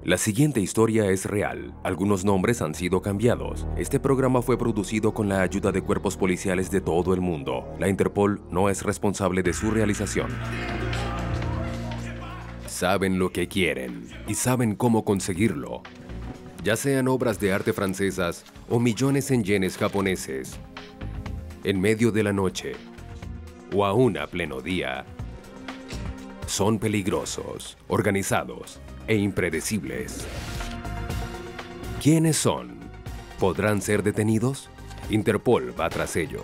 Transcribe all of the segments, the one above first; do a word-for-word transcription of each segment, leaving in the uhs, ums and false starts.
La siguiente historia es real. Algunos nombres han sido cambiados. Este programa fue producido con la ayuda de cuerpos policiales de todo el mundo. La Interpol no es responsable de su realización. Saben lo que quieren y saben cómo conseguirlo. Ya sean obras de arte francesas o millones en yenes japoneses, en medio de la noche o aún a pleno día, son peligrosos, organizados e impredecibles. ¿Quiénes son? ¿Podrán ser detenidos? Interpol va tras ellos.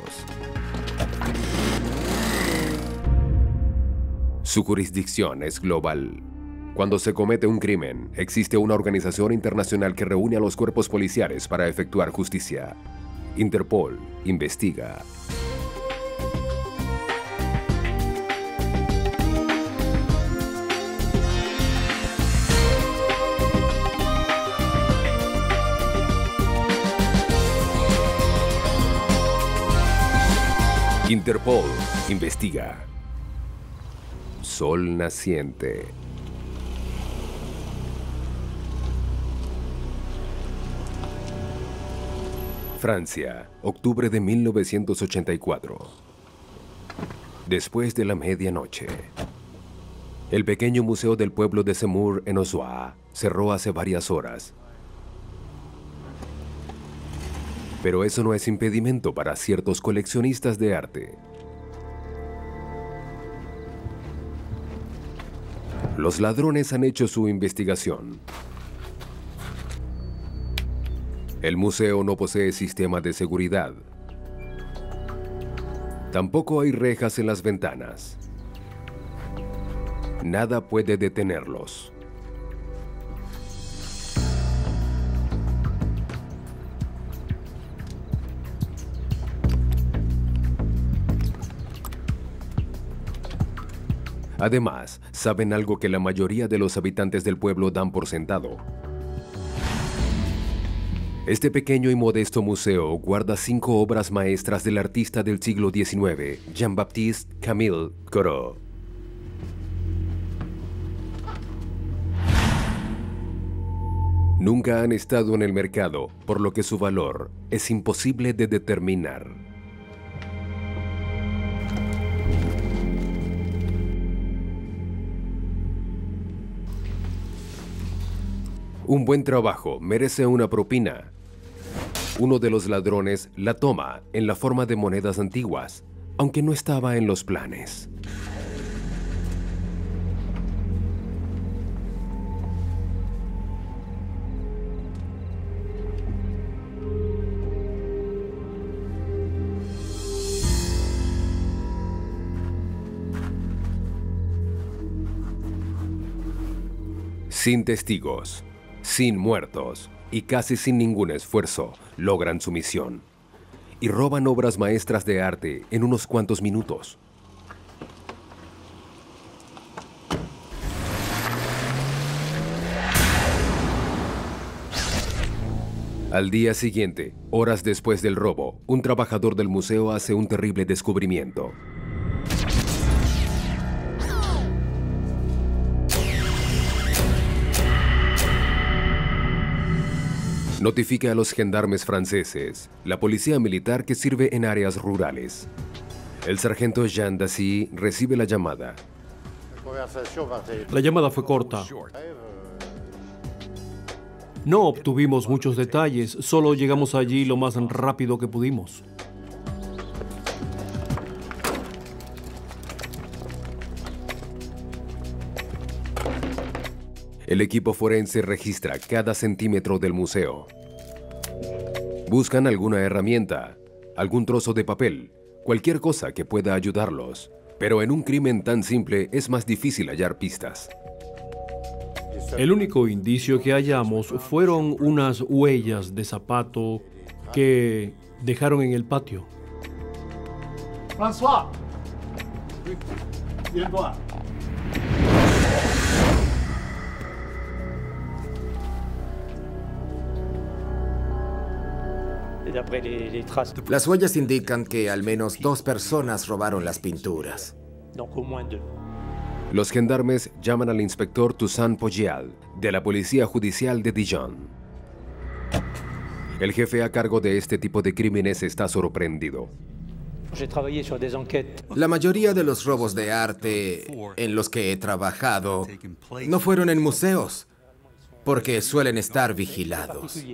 Su jurisdicción es global. Cuando se comete un crimen, existe una organización internacional que reúne a los cuerpos policiales para efectuar justicia. Interpol investiga. Interpol investiga. Sol naciente. Francia, octubre de mil novecientos ochenta y cuatro. Después de la medianoche. El pequeño museo del pueblo de Semur en Auxois cerró hace varias horas. Pero eso no es impedimento para ciertos coleccionistas de arte. Los ladrones han hecho su investigación. El museo no posee sistema de seguridad. Tampoco hay rejas en las ventanas. Nada puede detenerlos. Además, saben algo que la mayoría de los habitantes del pueblo dan por sentado. Este pequeño y modesto museo guarda cinco obras maestras del artista del siglo diecinueve, Jean-Baptiste Camille Corot. Nunca han estado en el mercado, por lo que su valor es imposible de determinar. Un buen trabajo merece una propina. Uno de los ladrones la toma en la forma de monedas antiguas, aunque no estaba en los planes. Sin testigos, sin muertos y casi sin ningún esfuerzo, logran su misión y roban obras maestras de arte en unos cuantos minutos. Al día siguiente, horas después del robo, un trabajador del museo hace un terrible descubrimiento. Notifica a los gendarmes franceses, la policía militar que sirve en áreas rurales. El sargento Jean Dassy recibe la llamada. La llamada fue corta. No obtuvimos muchos detalles, solo llegamos allí lo más rápido que pudimos. El equipo forense registra cada centímetro del museo. Buscan alguna herramienta, algún trozo de papel, cualquier cosa que pueda ayudarlos. Pero en un crimen tan simple es más difícil hallar pistas. El único indicio que hallamos fueron unas huellas de zapato que dejaron en el patio. François, viens voir. Las huellas indican que al menos dos personas robaron las pinturas. Los gendarmes llaman al inspector Toussaint Poggial, de la Policía Judicial de Dijon. El jefe a cargo de este tipo de crímenes está sorprendido. La mayoría de los robos de arte en los que he trabajado no fueron en museos, porque suelen estar vigilados.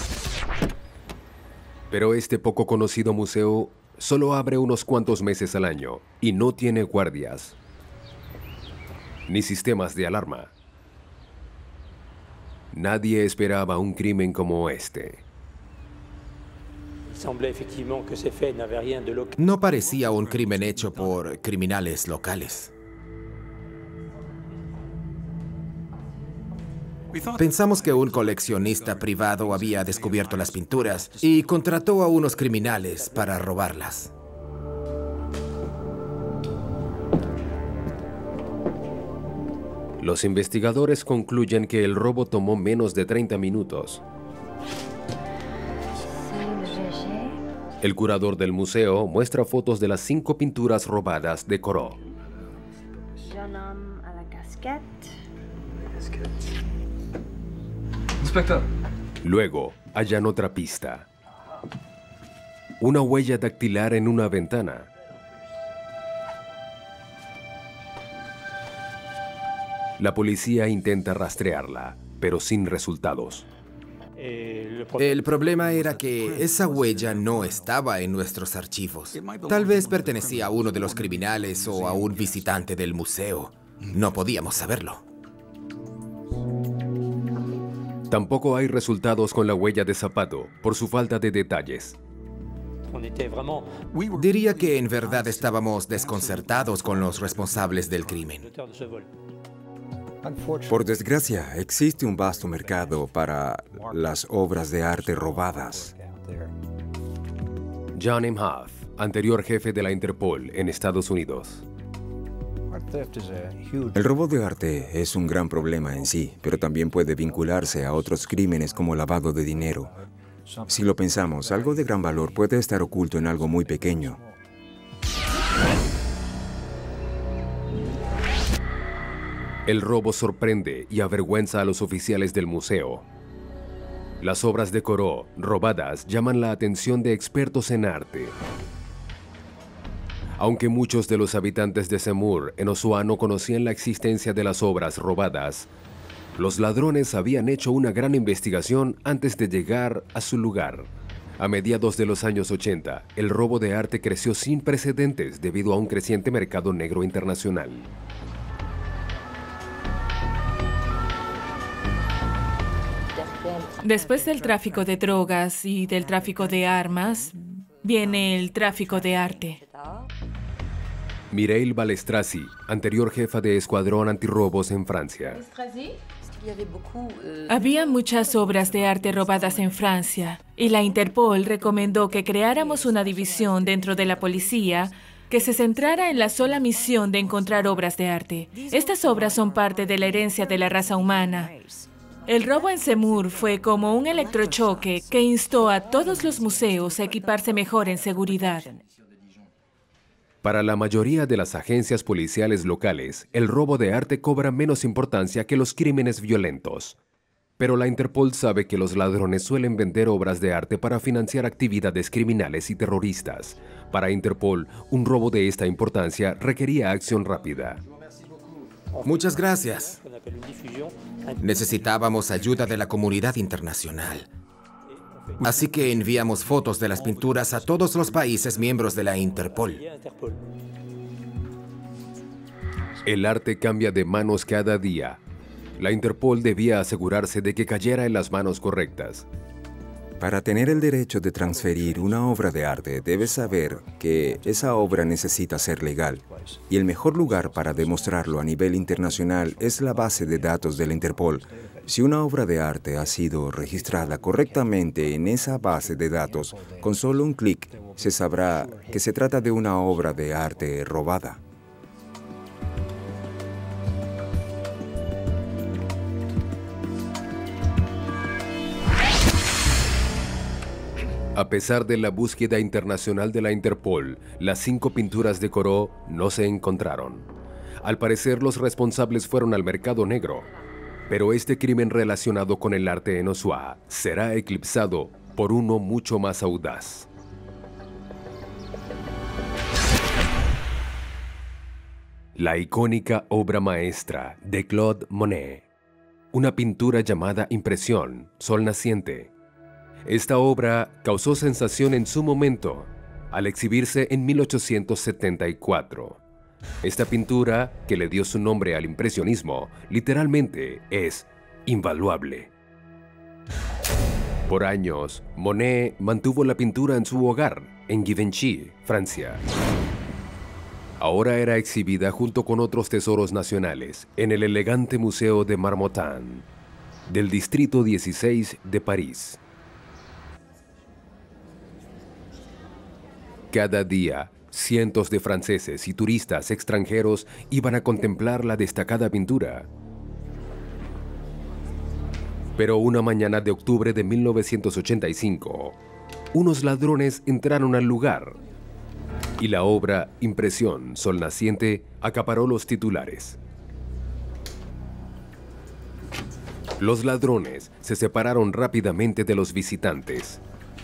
Pero este poco conocido museo solo abre unos cuantos meses al año y no tiene guardias ni sistemas de alarma. Nadie esperaba un crimen como este. No parecía un crimen hecho por criminales locales. Pensamos que un coleccionista privado había descubierto las pinturas y contrató a unos criminales para robarlas. Los investigadores concluyen que el robo tomó menos de treinta minutos. El curador del museo muestra fotos de las cinco pinturas robadas de Corot. Luego, hallan otra pista. Una huella dactilar en una ventana. La policía intenta rastrearla, pero sin resultados. El problema era que esa huella no estaba en nuestros archivos. Tal vez pertenecía a uno de los criminales o a un visitante del museo. No podíamos saberlo. Tampoco hay resultados con la huella de zapato, por su falta de detalles. Diría que en verdad estábamos desconcertados con los responsables del crimen. Por desgracia, existe un vasto mercado para las obras de arte robadas. John Imhoff, anterior jefe de la Interpol en Estados Unidos. El robo de arte es un gran problema en sí, pero también puede vincularse a otros crímenes como lavado de dinero. Si lo pensamos, algo de gran valor puede estar oculto en algo muy pequeño. El robo sorprende y avergüenza a los oficiales del museo. Las obras de Corot robadas llaman la atención de expertos en arte. Aunque muchos de los habitantes de Semur, en Auxois, no conocían la existencia de las obras robadas, los ladrones habían hecho una gran investigación antes de llegar a su lugar. A mediados de los años ochenta, el robo de arte creció sin precedentes debido a un creciente mercado negro internacional. Después del tráfico de drogas y del tráfico de armas, viene el tráfico de arte. Mireille Balestrasi, anterior jefa de escuadrón antirrobos en Francia. Había muchas obras de arte robadas en Francia y la Interpol recomendó que creáramos una división dentro de la policía que se centrara en la sola misión de encontrar obras de arte. Estas obras son parte de la herencia de la raza humana. El robo en Semur fue como un electrochoque que instó a todos los museos a equiparse mejor en seguridad. Para la mayoría de las agencias policiales locales, el robo de arte cobra menos importancia que los crímenes violentos. Pero la Interpol sabe que los ladrones suelen vender obras de arte para financiar actividades criminales y terroristas. Para Interpol, un robo de esta importancia requería acción rápida. Muchas gracias. Necesitábamos ayuda de la comunidad internacional. Así que enviamos fotos de las pinturas a todos los países miembros de la Interpol. El arte cambia de manos cada día. La Interpol debía asegurarse de que cayera en las manos correctas. Para tener el derecho de transferir una obra de arte, debes saber que esa obra necesita ser legal. Y el mejor lugar para demostrarlo a nivel internacional es la base de datos de la Interpol. Si una obra de arte ha sido registrada correctamente en esa base de datos, con solo un clic se sabrá que se trata de una obra de arte robada. A pesar de la búsqueda internacional de la Interpol, las cinco pinturas de Corot no se encontraron. Al parecer, los responsables fueron al mercado negro, pero este crimen relacionado con el arte en Osua será eclipsado por uno mucho más audaz. La icónica obra maestra de Claude Monet, una pintura llamada Impresión, Sol Naciente. Esta obra causó sensación en su momento al exhibirse en mil ochocientos setenta y cuatro. Esta pintura, que le dio su nombre al impresionismo, literalmente es invaluable. Por años, Monet mantuvo la pintura en su hogar, en Givenchy, Francia. Ahora era exhibida junto con otros tesoros nacionales en el elegante Museo de Marmottan, del Distrito dieciséis de París. Cada día, cientos de franceses y turistas extranjeros iban a contemplar la destacada pintura. Pero una mañana de octubre de mil novecientos ochenta y cinco, unos ladrones entraron al lugar y la obra Impresión, Sol Naciente acaparó los titulares. Los ladrones se separaron rápidamente de los visitantes.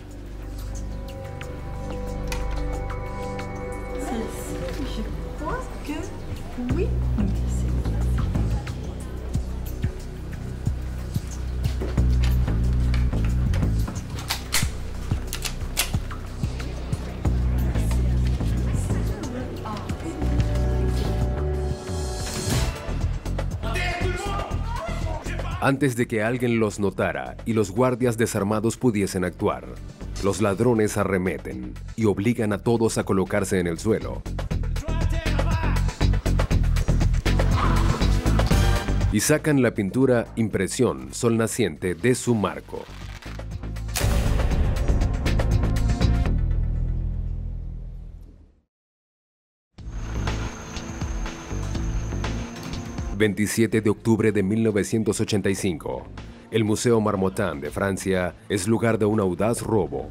Antes de que alguien los notara y los guardias desarmados pudiesen actuar, los ladrones arremeten y obligan a todos a colocarse en el suelo. Y sacan la pintura Impresión, Sol Naciente de su marco. veintisiete de octubre de mil novecientos ochenta y cinco. El Museo Marmottan de Francia es lugar de un audaz robo.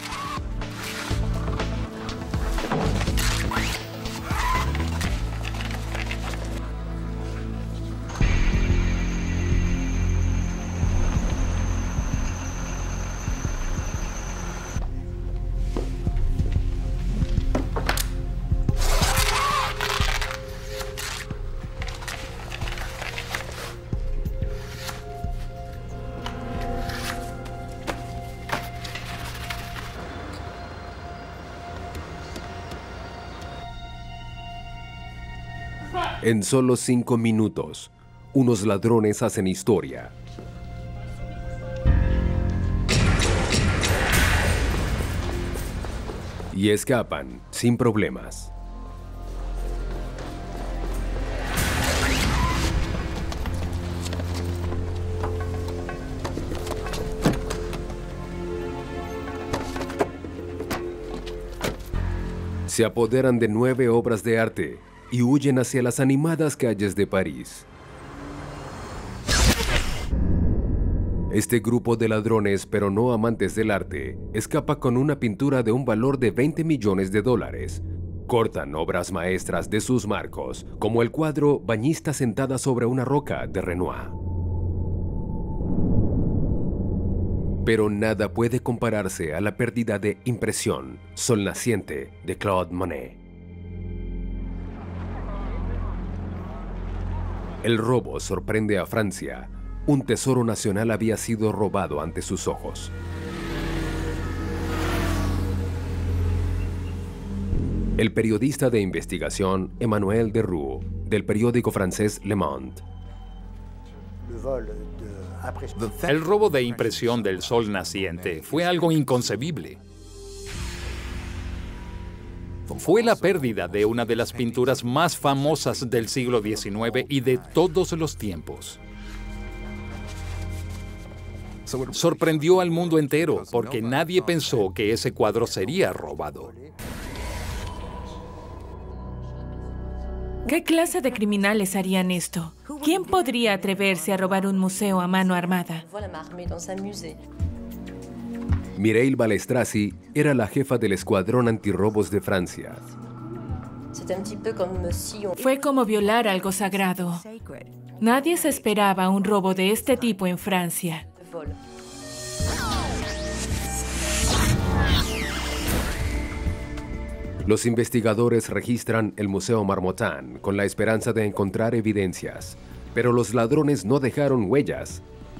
En solo cinco minutos, unos ladrones hacen historia. Y escapan sin problemas. Se apoderan de nueve obras de arte y huyen hacia las animadas calles de París. Este grupo de ladrones, pero no amantes del arte, escapa con una pintura de un valor de veinte millones de dólares. Cortan obras maestras de sus marcos, como el cuadro Bañista sentada sobre una roca de Renoir. Pero nada puede compararse a la pérdida de Impresión, Sol Naciente de Claude Monet. El robo sorprende a Francia. Un tesoro nacional había sido robado ante sus ojos. El periodista de investigación Emmanuel Deroux, del periódico francés Le Monde. El robo de Impresión del Sol Naciente fue algo inconcebible. Fue la pérdida de una de las pinturas más famosas del siglo diecinueve y de todos los tiempos. Sorprendió al mundo entero porque nadie pensó que ese cuadro sería robado. ¿Qué clase de criminales harían esto? ¿Quién podría atreverse a robar un museo a mano armada? Mireille Balestraci era la jefa del escuadrón antirrobos de Francia. Fue como violar algo sagrado. Nadie se esperaba un robo de este tipo en Francia. Los investigadores registran el Museo Marmottan con la esperanza de encontrar evidencias, pero los ladrones no dejaron huellas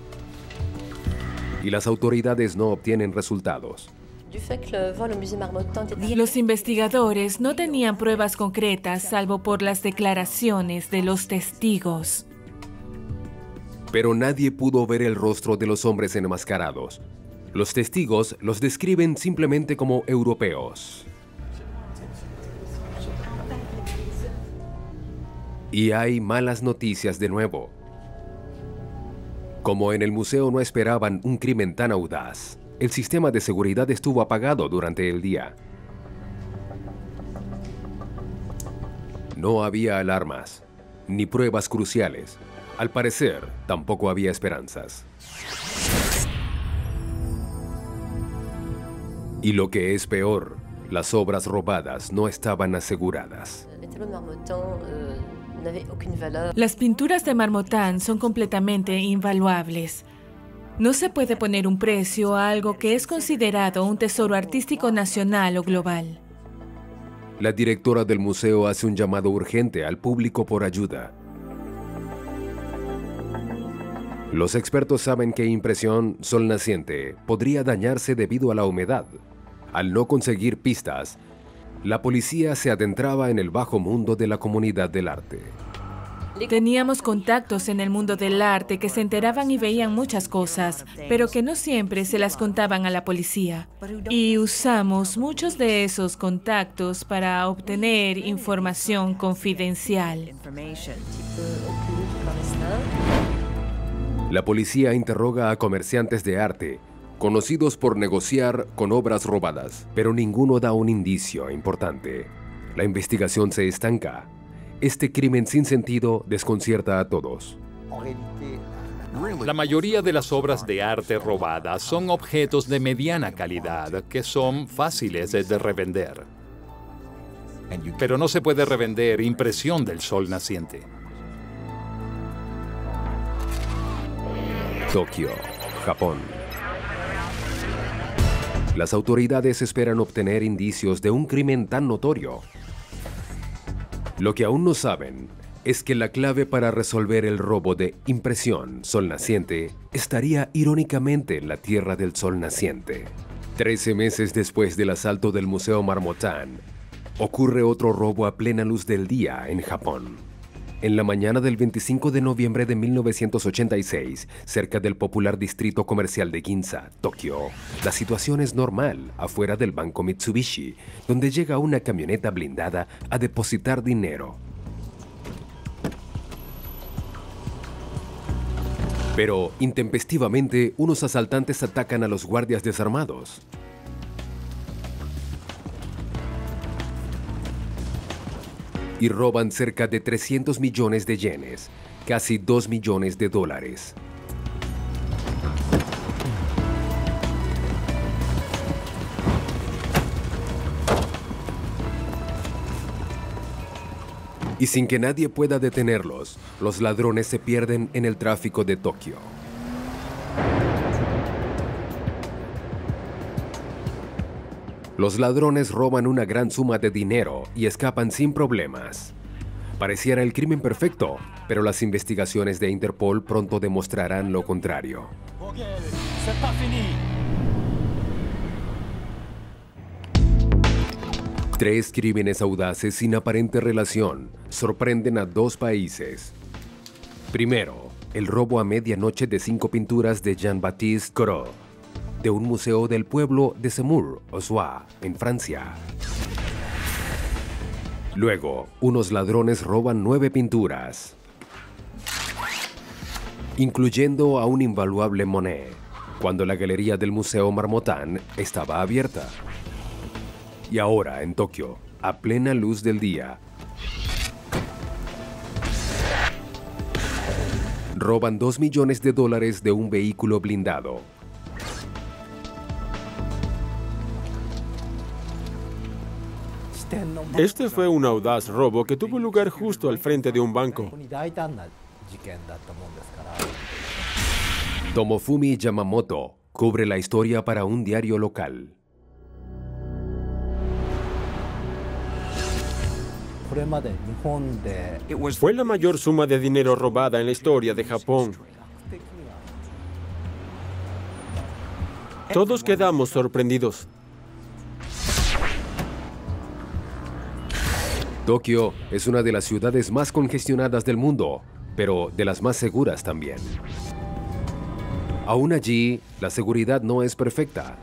y las autoridades no obtienen resultados. Los investigadores no tenían pruebas concretas salvo por las declaraciones de los testigos. Pero nadie pudo ver el rostro de los hombres enmascarados. Los testigos los describen simplemente como europeos. Y hay malas noticias de nuevo. Como en el museo no esperaban un crimen tan audaz, el sistema de seguridad estuvo apagado durante el día. No había alarmas, ni pruebas cruciales. Al parecer, tampoco había esperanzas. Y lo que es peor, las obras robadas no estaban aseguradas. Las pinturas de Marmottan son completamente invaluables. No se puede poner un precio a algo que es considerado un tesoro artístico nacional o global. La directora del museo hace un llamado urgente al público por ayuda. Los expertos saben que impresión sol naciente podría dañarse debido a la humedad. Al no conseguir pistas, la policía se adentraba en el bajo mundo de la comunidad del arte. Teníamos contactos en el mundo del arte que se enteraban y veían muchas cosas, pero que no siempre se las contaban a la policía. Y usamos muchos de esos contactos para obtener información confidencial. La policía interroga a comerciantes de arte, conocidos por negociar con obras robadas, pero ninguno da un indicio importante. La investigación se estanca. Este crimen sin sentido desconcierta a todos. La mayoría de las obras de arte robadas son objetos de mediana calidad que son fáciles de revender. Pero no se puede revender impresión del sol naciente. Tokio, Japón. Las autoridades esperan obtener indicios de un crimen tan notorio. Lo que aún no saben es que la clave para resolver el robo de impresión sol naciente estaría irónicamente en la Tierra del Sol Naciente. Trece meses después del asalto del Museo Marmottan, ocurre otro robo a plena luz del día en Japón. En la mañana del veinticinco de noviembre de mil novecientos ochenta y seis, cerca del popular distrito comercial de Ginza, Tokio, la situación es normal afuera del banco Mitsubishi, donde llega una camioneta blindada a depositar dinero. Pero, intempestivamente, unos asaltantes atacan a los guardias desarmados. Y roban cerca de trescientos millones de yenes, casi dos millones de dólares. Y sin que nadie pueda detenerlos, los ladrones se pierden en el tráfico de Tokio. Los ladrones roban una gran suma de dinero y escapan sin problemas. Pareciera el crimen perfecto, pero las investigaciones de Interpol pronto demostrarán lo contrario. Tres crímenes audaces sin aparente relación sorprenden a dos países. Primero, el robo a medianoche de cinco pinturas de Jean-Baptiste Corot, de un museo del pueblo de Semur, Auxerre, en Francia. Luego, unos ladrones roban nueve pinturas, incluyendo a un invaluable Monet, cuando la galería del Museo Marmottan estaba abierta. Y ahora, en Tokio, a plena luz del día, roban dos millones de dólares de un vehículo blindado. Este fue un audaz robo que tuvo lugar justo al frente de un banco. Tomofumi Yamamoto cubre la historia para un diario local. Fue la mayor suma de dinero robada en la historia de Japón. Todos quedamos sorprendidos. Tokio es una de las ciudades más congestionadas del mundo, pero de las más seguras también. Aún allí, la seguridad no es perfecta.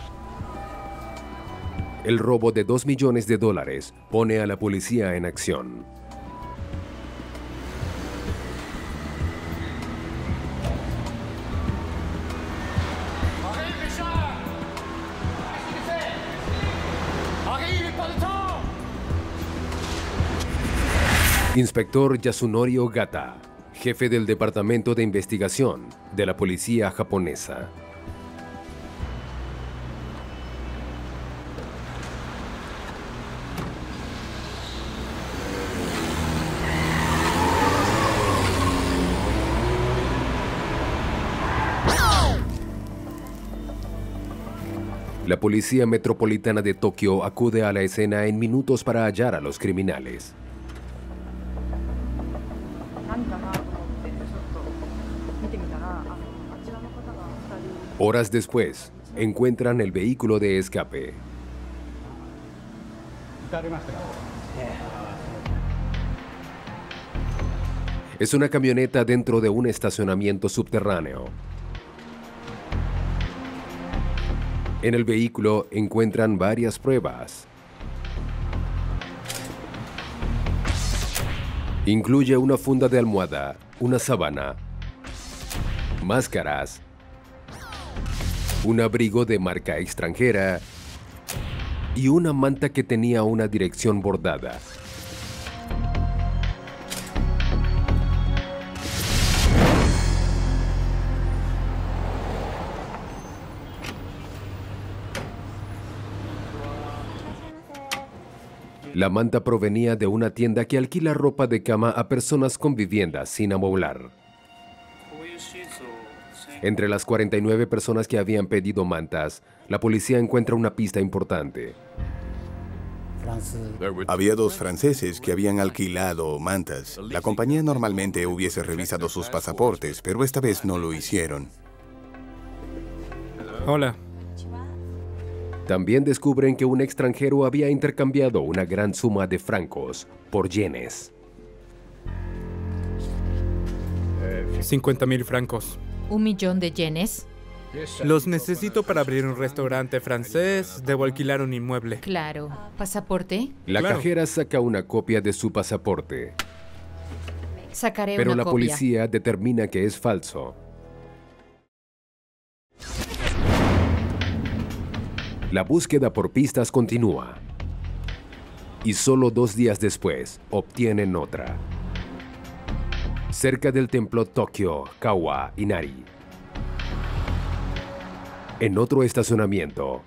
El robo de dos millones de dólares pone a la policía en acción. Inspector Yasunori Ogata, jefe del Departamento de Investigación de la Policía Japonesa. La Policía Metropolitana de Tokio acude a la escena en minutos para hallar a los criminales. Horas después, encuentran el vehículo de escape. Es una camioneta dentro de un estacionamiento subterráneo. En el vehículo encuentran varias pruebas. Incluye una funda de almohada, una sábana, máscaras, un abrigo de marca extranjera y una manta que tenía una dirección bordada. La manta provenía de una tienda que alquila ropa de cama a personas con viviendas sin amoblar. Entre las cuarenta y nueve personas que habían pedido mantas, la policía encuentra una pista importante. Había dos franceses que habían alquilado mantas. La compañía normalmente hubiese revisado sus pasaportes, pero esta vez no lo hicieron. Hola. También descubren que un extranjero había intercambiado una gran suma de francos por yenes. cincuenta mil francos. ¿Un millón de yenes? Los necesito para abrir un restaurante francés. Debo alquilar un inmueble. Claro. ¿Pasaporte? La Claro. cajera saca una copia de su pasaporte, Sacaré pero una la copia. policía determina que es falso. La búsqueda por pistas continúa. Y solo dos días después, obtienen otra. Cerca del templo Tokyo Kawa Inari. En otro estacionamiento,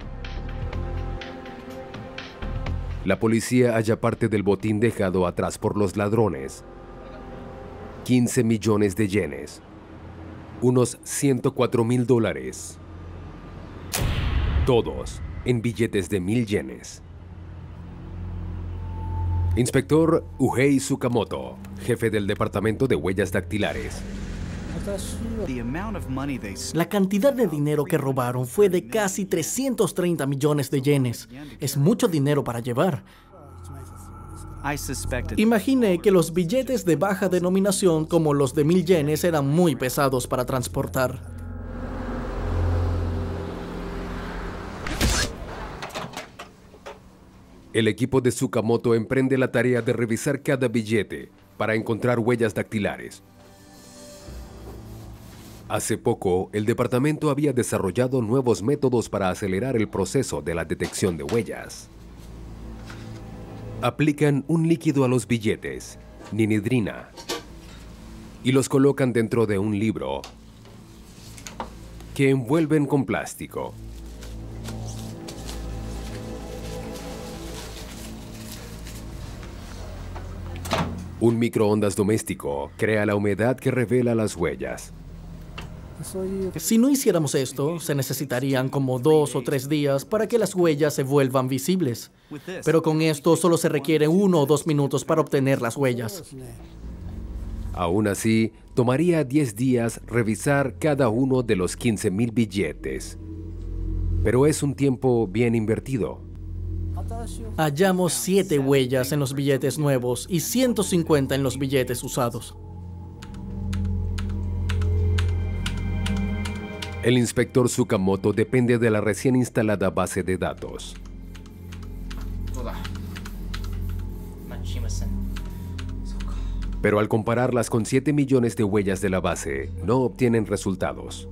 la policía halla parte del botín dejado atrás por los ladrones. quince millones de yenes. Unos ciento cuatro mil dólares. Todos en billetes de mil yenes. Inspector Uhei Tsukamoto, jefe del Departamento de Huellas Dactilares. La cantidad de dinero que robaron fue de casi trescientos treinta millones de yenes. Es mucho dinero para llevar. Imaginé que los billetes de baja denominación como los de mil yenes eran muy pesados para transportar. El equipo de Tsukamoto emprende la tarea de revisar cada billete para encontrar huellas dactilares. Hace poco, el departamento había desarrollado nuevos métodos para acelerar el proceso de la detección de huellas. Aplican un líquido a los billetes, ninidrina, y los colocan dentro de un libro que envuelven con plástico. Un microondas doméstico crea la humedad que revela las huellas. Si no hiciéramos esto, se necesitarían como dos o tres días para que las huellas se vuelvan visibles. Pero con esto solo se requiere uno o dos minutos para obtener las huellas. Aún así, tomaría diez días revisar cada uno de los quince mil billetes. Pero es un tiempo bien invertido. Hallamos siete huellas en los billetes nuevos y ciento cincuenta en los billetes usados. El inspector Tsukamoto depende de la recién instalada base de datos. Pero al compararlas con siete millones de huellas de la base, no obtienen resultados.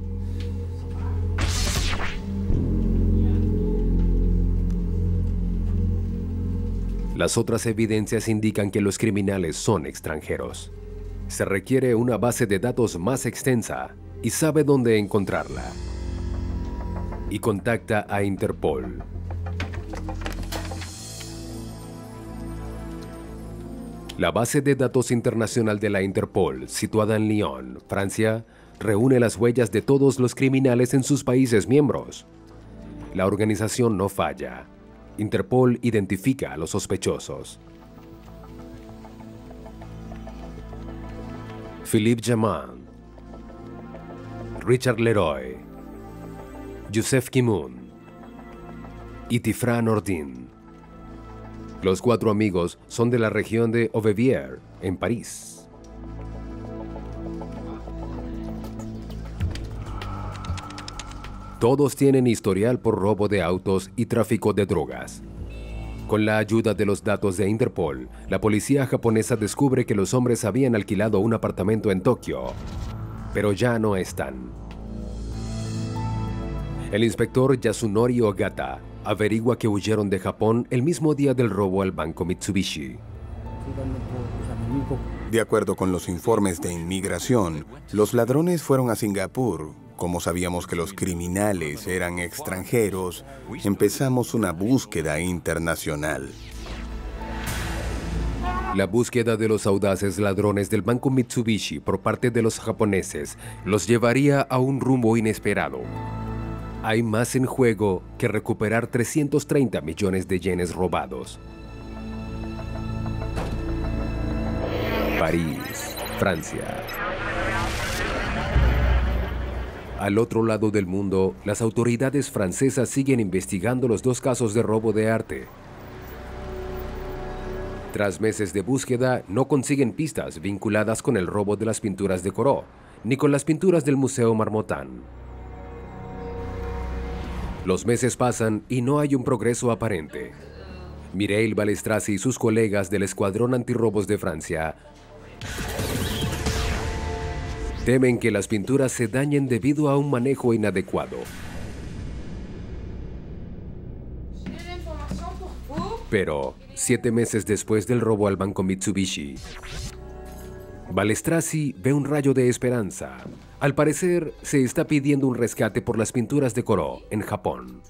Las otras evidencias indican que los criminales son extranjeros. Se requiere una base de datos más extensa y sabe dónde encontrarla. Y contacta a Interpol. La base de datos internacional de la Interpol, situada en Lyon, Francia, reúne las huellas de todos los criminales en sus países miembros. La organización no falla. Interpol identifica a los sospechosos. Philippe Jaman, Richard Leroy, Youssef Kimoun y Tifran Ordin. Los cuatro amigos son de la región de Aubevier, en París. Todos tienen historial por robo de autos y tráfico de drogas. Con la ayuda de los datos de Interpol, la policía japonesa descubre que los hombres habían alquilado un apartamento en Tokio, pero ya no están. El inspector Yasunori Ogata averigua que huyeron de Japón el mismo día del robo al banco Mitsubishi. De acuerdo con los informes de inmigración, los ladrones fueron a Singapur. Como sabíamos que los criminales eran extranjeros, empezamos una búsqueda internacional. La búsqueda de los audaces ladrones del banco Mitsubishi por parte de los japoneses los llevaría a un rumbo inesperado. Hay más en juego que recuperar trescientos treinta millones de yenes robados. París, Francia. Al otro lado del mundo, las autoridades francesas siguen investigando los dos casos de robo de arte. Tras meses de búsqueda, no consiguen pistas vinculadas con el robo de las pinturas de Corot, ni con las pinturas del Museo Marmottan. Los meses pasan y no hay un progreso aparente. Mireille Balestraci y sus colegas del Escuadrón Antirrobos de Francia temen que las pinturas se dañen debido a un manejo inadecuado. Pero, siete meses después del robo al banco Mitsubishi, Balestraci ve un rayo de esperanza. Al parecer, se está pidiendo un rescate por las pinturas de Corot en Japón.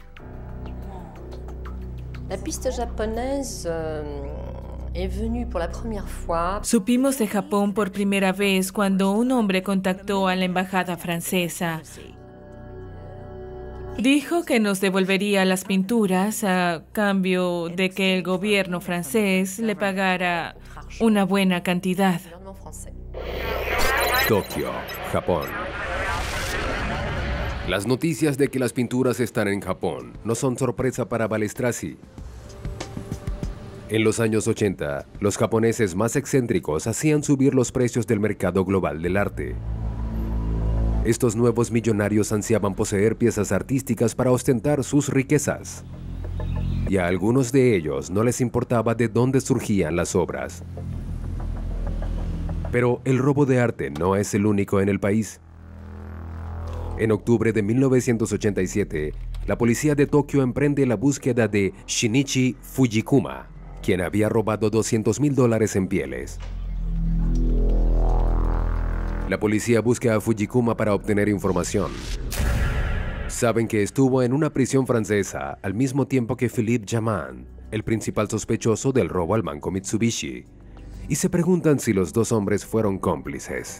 La piste japonaise est venue pour la première fois. Supimos de Japón por primera vez cuando un hombre contactó a la embajada francesa. Dijo que nos devolvería las pinturas a cambio de que el gobierno francés le pagara una buena cantidad. Tokio, Japón. Las noticias de que las pinturas están en Japón no son sorpresa para Balestraci. En los años ochenta, los japoneses más excéntricos hacían subir los precios del mercado global del arte. Estos nuevos millonarios ansiaban poseer piezas artísticas para ostentar sus riquezas. Y a algunos de ellos no les importaba de dónde surgían las obras. Pero el robo de arte no es el único en el país. En octubre de mil novecientos ochenta y siete, la policía de Tokio emprende la búsqueda de Shinichi Fujikuma, quien había robado doscientos mil dólares en pieles. La policía busca a Fujikuma para obtener información. Saben que estuvo en una prisión francesa al mismo tiempo que Philippe Jaman, el principal sospechoso del robo al banco Mitsubishi, y se preguntan si los dos hombres fueron cómplices.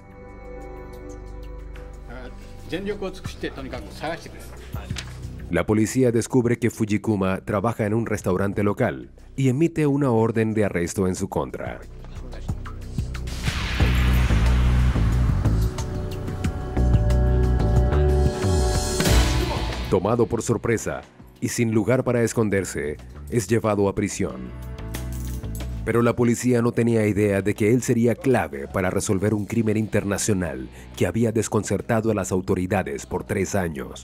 La policía descubre que Fujikuma trabaja en un restaurante local y emite una orden de arresto en su contra. Tomado por sorpresa y sin lugar para esconderse, es llevado a prisión. Pero la policía no tenía idea de que él sería clave para resolver un crimen internacional que había desconcertado a las autoridades por tres años.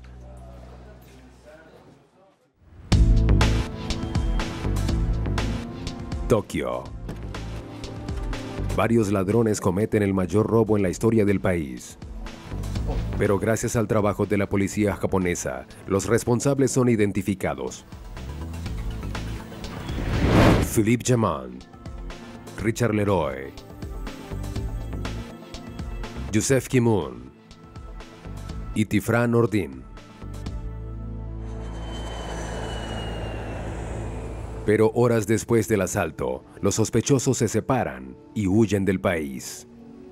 Tokio. Varios ladrones cometen el mayor robo en la historia del país. Pero gracias al trabajo de la policía japonesa, los responsables son identificados. Philippe Jaman, Richard Leroy, Youssef Kimoun y Tifran Nordin. Pero horas después del asalto, los sospechosos se separan y huyen del país.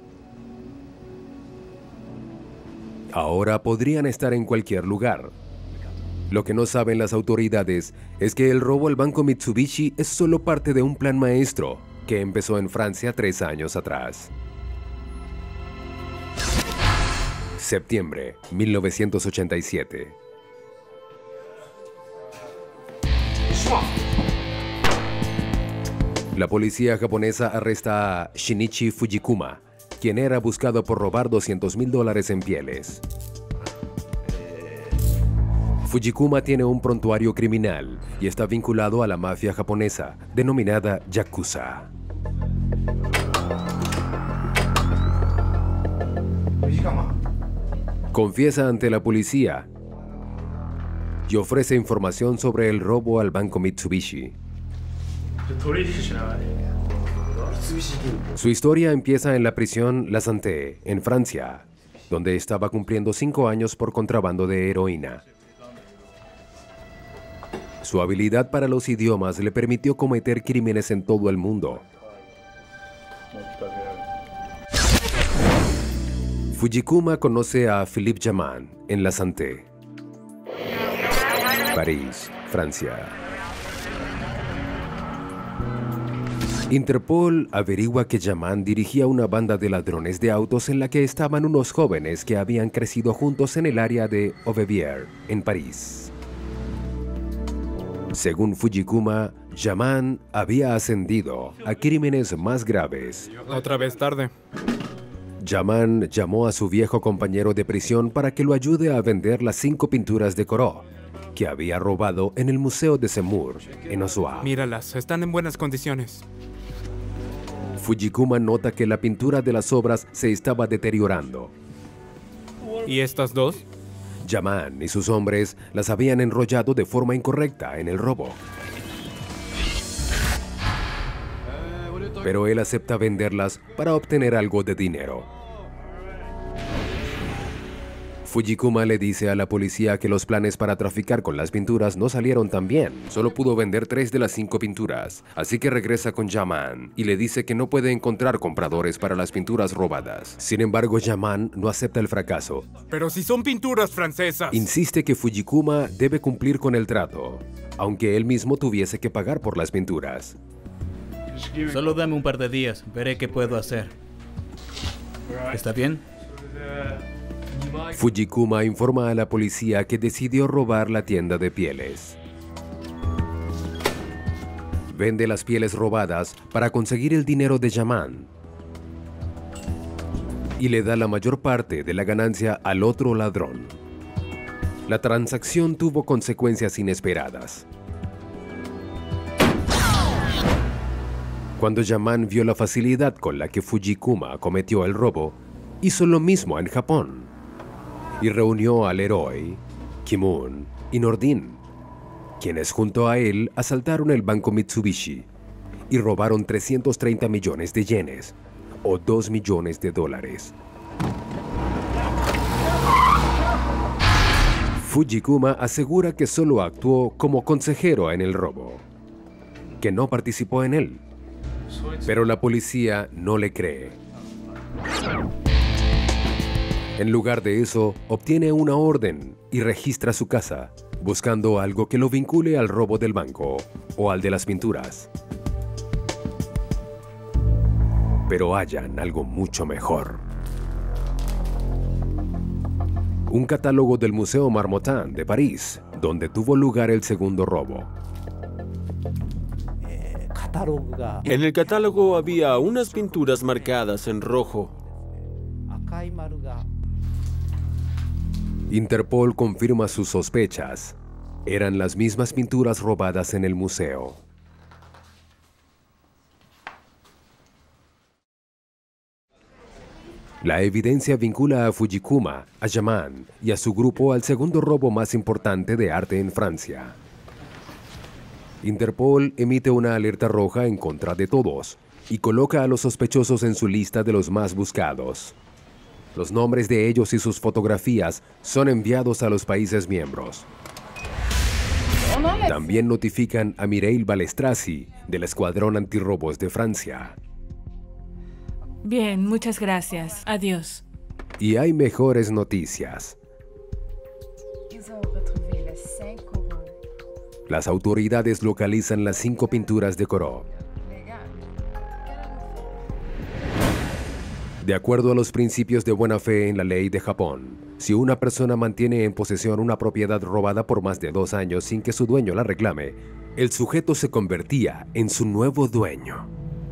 Ahora podrían estar en cualquier lugar. Lo que no saben las autoridades es que el robo al banco Mitsubishi es solo parte de un plan maestro que empezó en Francia tres años atrás. Septiembre mil novecientos ochenta y siete. La policía japonesa arresta a Shinichi Fujikuma, quien era buscado por robar doscientos mil dólares en pieles. Fujikuma tiene un prontuario criminal y está vinculado a la mafia japonesa, denominada Yakuza. Confiesa ante la policía y ofrece información sobre el robo al banco Mitsubishi. Su historia empieza en la prisión La Santé, en Francia, donde estaba cumpliendo cinco años por contrabando de heroína. Su habilidad para los idiomas le permitió cometer crímenes en todo el mundo. Fujikuma conoce a Philippe Jaman en La Santé, París, Francia. Interpol averigua que Jaman dirigía una banda de ladrones de autos en la que estaban unos jóvenes que habían crecido juntos en el área de Aubevier, en París. Según Fujikuma, Jaman había ascendido a crímenes más graves. Otra vez tarde. Jaman llamó a su viejo compañero de prisión para que lo ayude a vender las cinco pinturas de Corot que había robado en el Museo de Semur, en Osua. Míralas, están en buenas condiciones. Fujikuma nota que la pintura de las obras se estaba deteriorando. ¿Y estas dos? Jaman y sus hombres las habían enrollado de forma incorrecta en el robo. Pero él acepta venderlas para obtener algo de dinero. Fujikuma le dice a la policía que los planes para traficar con las pinturas no salieron tan bien. Solo pudo vender tres de las cinco pinturas. Así que regresa con Jaman y le dice que no puede encontrar compradores para las pinturas robadas. Sin embargo, Jaman no acepta el fracaso. Pero si son pinturas francesas. Insiste que Fujikuma debe cumplir con el trato, aunque él mismo tuviese que pagar por las pinturas. Solo dame un par de días, veré qué puedo hacer. ¿Está bien? Fujikuma informa a la policía que decidió robar la tienda de pieles. Vende las pieles robadas para conseguir el dinero de Jaman y le da la mayor parte de la ganancia al otro ladrón. La transacción tuvo consecuencias inesperadas. Cuando Jaman vio la facilidad con la que Fujikuma cometió el robo, hizo lo mismo en Japón y reunió a Leroy, Kimoun y Nordin, quienes junto a él asaltaron el banco Mitsubishi y robaron trescientos treinta millones de yenes, o dos millones de dólares. Fujikuma asegura que solo actuó como consejero en el robo, que no participó en él. Pero la policía no le cree. En lugar de eso, obtiene una orden y registra su casa, buscando algo que lo vincule al robo del banco o al de las pinturas. Pero hallan algo mucho mejor. Un catálogo del Museo Marmottan de París, donde tuvo lugar el segundo robo. En el catálogo había unas pinturas marcadas en rojo. Interpol confirma sus sospechas. Eran las mismas pinturas robadas en el museo. La evidencia vincula a Fujikuma, a Jaman y a su grupo al segundo robo más importante de arte en Francia. Interpol emite una alerta roja en contra de todos y coloca a los sospechosos en su lista de los más buscados. Los nombres de ellos y sus fotografías son enviados a los países miembros. También notifican a Mireille Balestrassi, del Escuadrón Antirrobos de Francia. Bien, muchas gracias. Adiós. Y hay mejores noticias. Las autoridades localizan las cinco pinturas de Corot. De acuerdo a los principios de buena fe en la ley de Japón, si una persona mantiene en posesión una propiedad robada por más de dos años sin que su dueño la reclame, el sujeto se convertía en su nuevo dueño.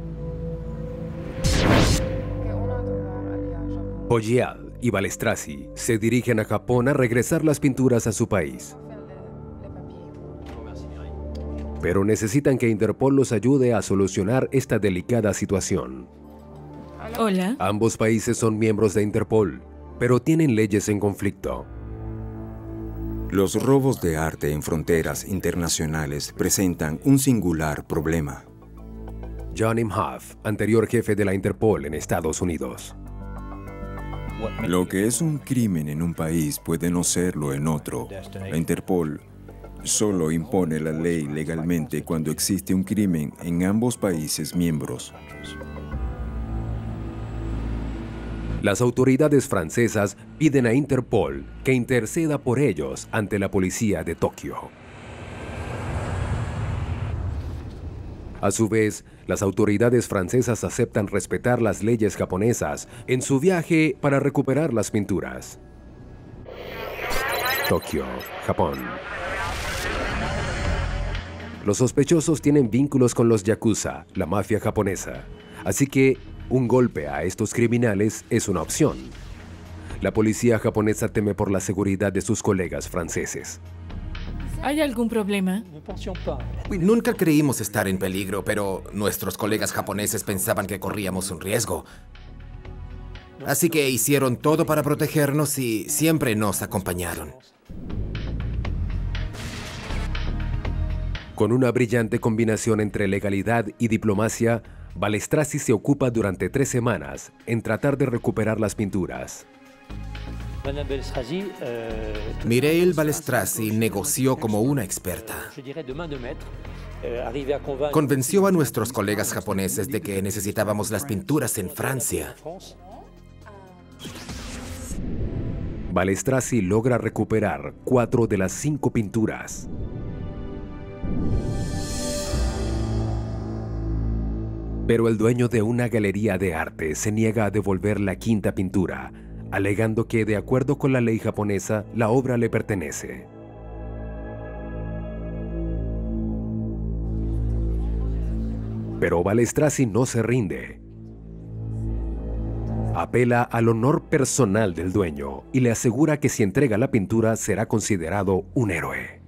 Ogial y Balestrassi se dirigen a Japón a regresar las pinturas a su país. Pero necesitan que Interpol los ayude a solucionar esta delicada situación. Hola. Ambos países son miembros de Interpol, pero tienen leyes en conflicto. Los robos de arte en fronteras internacionales presentan un singular problema. John Imhoff, anterior jefe de la Interpol en Estados Unidos. Lo que es un crimen en un país puede no serlo en otro. La Interpol solo impone la ley legalmente cuando existe un crimen en ambos países miembros. Las autoridades francesas piden a Interpol que interceda por ellos ante la policía de Tokio. A su vez, las autoridades francesas aceptan respetar las leyes japonesas en su viaje para recuperar las pinturas. Tokio, Japón. Los sospechosos tienen vínculos con los yakuza, la mafia japonesa, así que un golpe a estos criminales es una opción. La policía japonesa teme por la seguridad de sus colegas franceses. ¿Hay algún problema? Nunca creímos estar en peligro, pero nuestros colegas japoneses pensaban que corríamos un riesgo. Así que hicieron todo para protegernos y siempre nos acompañaron. Con una brillante combinación entre legalidad y diplomacia, Balestrassi se ocupa durante tres semanas en tratar de recuperar las pinturas. Mireille Balestrassi negoció como una experta. Convenció a nuestros colegas japoneses de que necesitábamos las pinturas en Francia. Balestrassi logra recuperar cuatro de las cinco pinturas. Pero el dueño de una galería de arte se niega a devolver la quinta pintura, alegando que, de acuerdo con la ley japonesa, la obra le pertenece. Pero Balestrassi no se rinde. Apela al honor personal del dueño y le asegura que si entrega la pintura será considerado un héroe.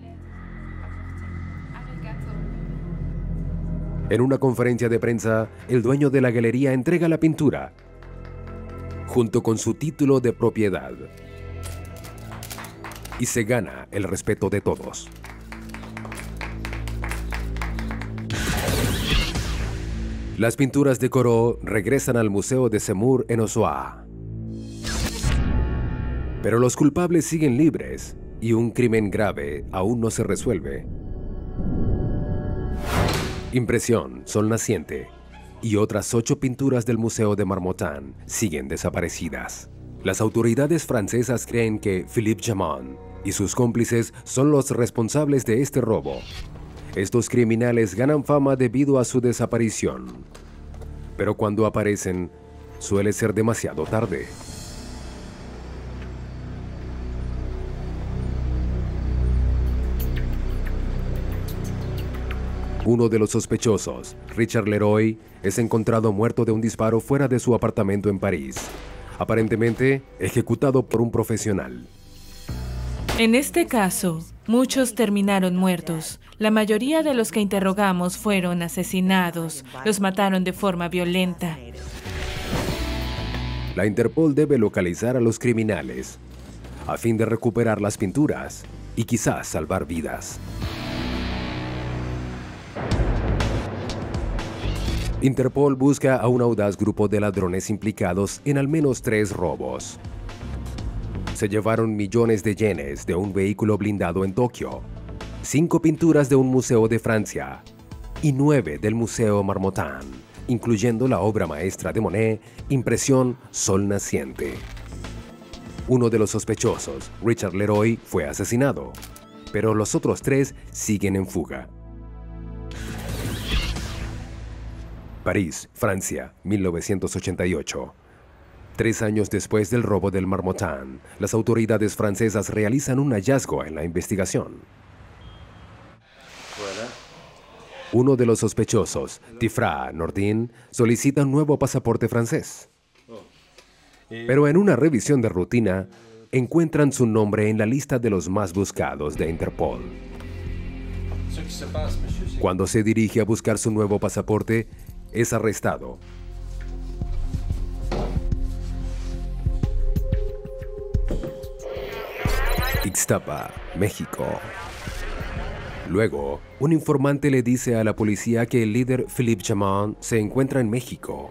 En una conferencia de prensa, el dueño de la galería entrega la pintura, junto con su título de propiedad, y se gana el respeto de todos. Las pinturas de Corot regresan al Museo de Semur en Osoa. Pero los culpables siguen libres y un crimen grave aún no se resuelve. Impresión, Sol Naciente, y otras ocho pinturas del Museo de Marmottan siguen desaparecidas. Las autoridades francesas creen que Philippe Jaman y sus cómplices son los responsables de este robo. Estos criminales ganan fama debido a su desaparición, pero cuando aparecen, suele ser demasiado tarde. Uno de los sospechosos, Richard Leroy, es encontrado muerto de un disparo fuera de su apartamento en París, aparentemente ejecutado por un profesional. En este caso, muchos terminaron muertos. La mayoría de los que interrogamos fueron asesinados. Los mataron de forma violenta. La Interpol debe localizar a los criminales a fin de recuperar las pinturas y quizás salvar vidas. Interpol busca a un audaz grupo de ladrones implicados en al menos tres robos. Se llevaron millones de yenes de un vehículo blindado en Tokio, cinco pinturas de un museo de Francia y nueve del Museo Marmottan, incluyendo la obra maestra de Monet, Impresión Sol Naciente. Uno de los sospechosos, Richard Leroy, fue asesinado, pero los otros tres siguen en fuga. París, Francia, mil novecientos ochenta y ocho. Tres años después del robo del Marmottan, las autoridades francesas realizan un hallazgo en la investigación. Uno de los sospechosos, Tifra Nordin, solicita un nuevo pasaporte francés. Pero en una revisión de rutina, encuentran su nombre en la lista de los más buscados de Interpol. Cuando se dirige a buscar su nuevo pasaporte, es arrestado. Ixtapa, México. Luego, un informante le dice a la policía que el líder Philippe Jaman se encuentra en México.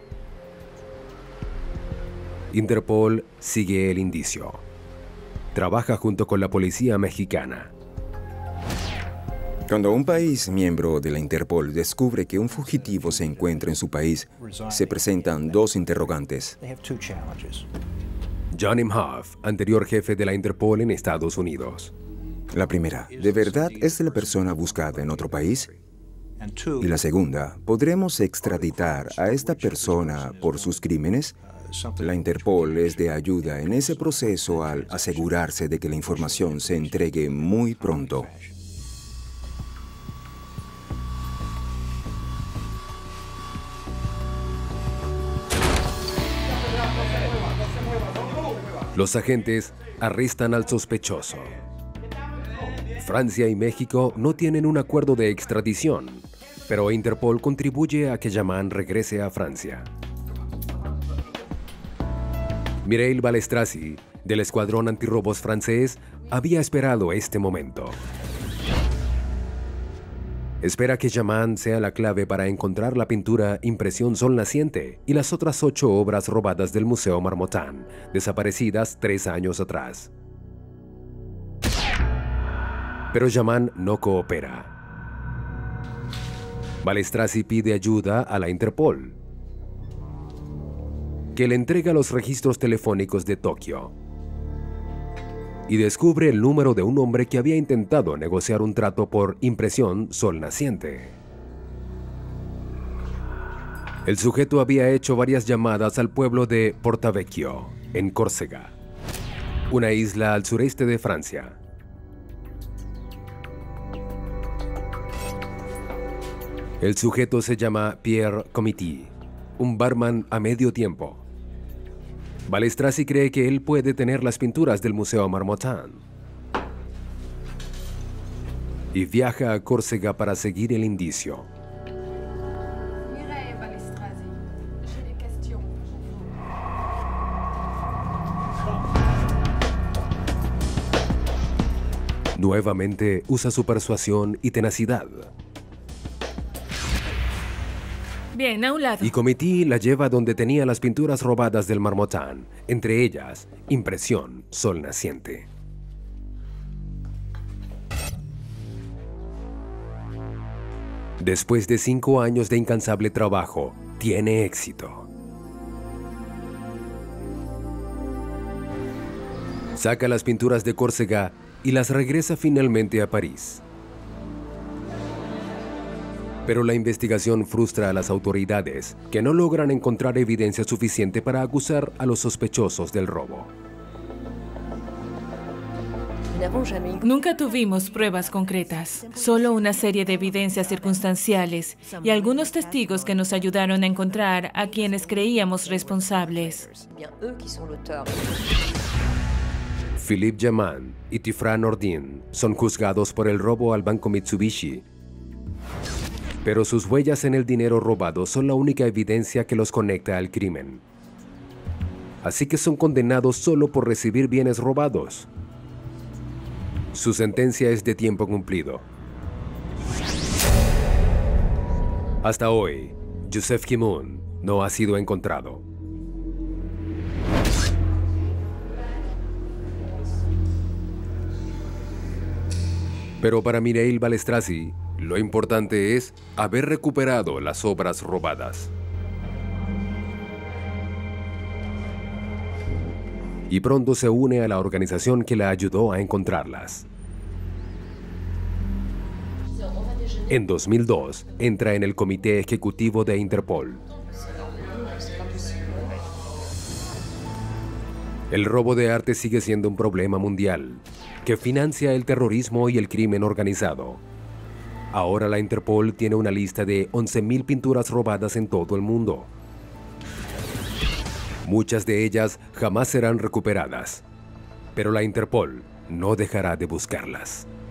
Interpol sigue el indicio. Trabaja junto con la policía mexicana. Cuando un país miembro de la Interpol descubre que un fugitivo se encuentra en su país, se presentan dos interrogantes. John Imhoff, anterior jefe de la Interpol en Estados Unidos. La primera, ¿de verdad es la persona buscada en otro país? Y la segunda, ¿podremos extraditar a esta persona por sus crímenes? La Interpol es de ayuda en ese proceso al asegurarse de que la información se entregue muy pronto. Los agentes arrestan al sospechoso. Francia y México no tienen un acuerdo de extradición, pero Interpol contribuye a que Jaman regrese a Francia. Mireille Balestrasi, del escuadrón antirrobos francés, había esperado este momento. Espera que Jaman sea la clave para encontrar la pintura Impresión Sol Naciente y las otras ocho obras robadas del Museo Marmottan, desaparecidas tres años atrás. Pero Jaman no coopera. Balestrasi pide ayuda a la Interpol, que le entrega los registros telefónicos de Tokio y descubre el número de un hombre que había intentado negociar un trato por Impresión Sol Naciente. El sujeto había hecho varias llamadas al pueblo de Portavecchio, en Córcega, una isla al sureste de Francia. El sujeto se llama Pierre Comity, un barman a medio tiempo. Balestrasi cree que él puede tener las pinturas del Museo Marmottan y viaja a Córcega para seguir el indicio. Nuevamente usa su persuasión y tenacidad. Bien, a un lado. Y Comity la lleva donde tenía las pinturas robadas del Marmottan, entre ellas, Impresión Sol Naciente. Después de cinco años de incansable trabajo, tiene éxito. Saca las pinturas de Córcega y las regresa finalmente a París. Pero la investigación frustra a las autoridades, que no logran encontrar evidencia suficiente para acusar a los sospechosos del robo. Nunca tuvimos pruebas concretas, solo una serie de evidencias circunstanciales y algunos testigos que nos ayudaron a encontrar a quienes creíamos responsables. Philippe Jaman y Tifran Nordin son juzgados por el robo al banco Mitsubishi. Pero sus huellas en el dinero robado son la única evidencia que los conecta al crimen. Así que son condenados solo por recibir bienes robados. Su sentencia es de tiempo cumplido. Hasta hoy, Joseph Kimoun no ha sido encontrado. Pero para Mireille Balestrasi, lo importante es haber recuperado las obras robadas. Y pronto se une a la organización que la ayudó a encontrarlas. En dos mil dos, entra en el Comité Ejecutivo de Interpol. El robo de arte sigue siendo un problema mundial, que financia el terrorismo y el crimen organizado. Ahora la Interpol tiene una lista de once mil pinturas robadas en todo el mundo. Muchas de ellas jamás serán recuperadas, pero la Interpol no dejará de buscarlas.